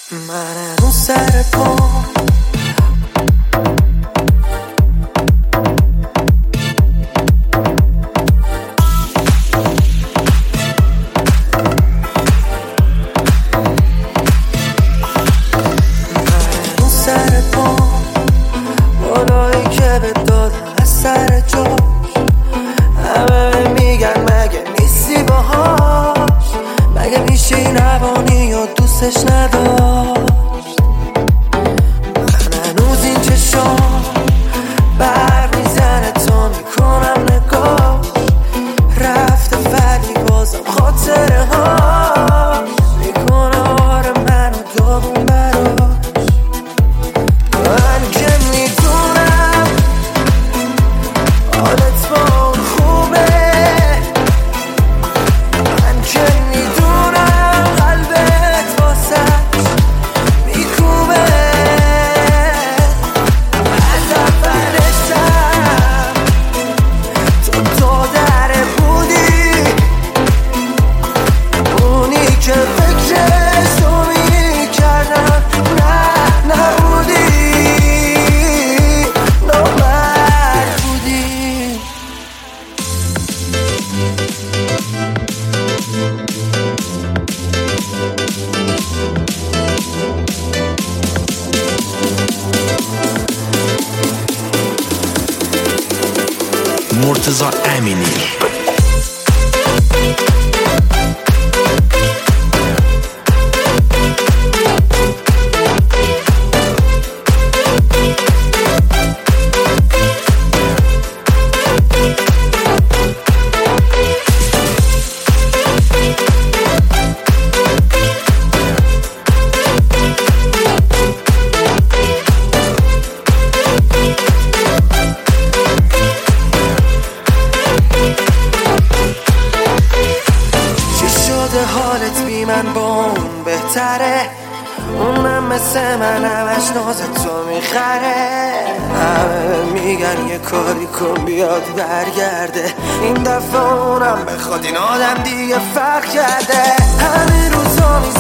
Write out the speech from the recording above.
من اون سر پا دوستش نداشت. من هنوز این چشم بر میزنه تا میکنم نگاه رفته ولی بازم خاطره ها میکنه آره منو داغون براش. من که میدونم حالت با اون خوبه، من که میدونم قلبت واسش میکوبه. از اولشم تو دره بودی، اونی که فکرش رو میکردم نه نبودی، نامرد بودی. مرتضی امینی. حالت بی من با اون بهتره، اونم مثل من همش ناز تو میخره. همه میگن یه کاری کن بیاد برگرده، این دفعه اونم بخواد این آدم دیگه فرق کرده. همین روزا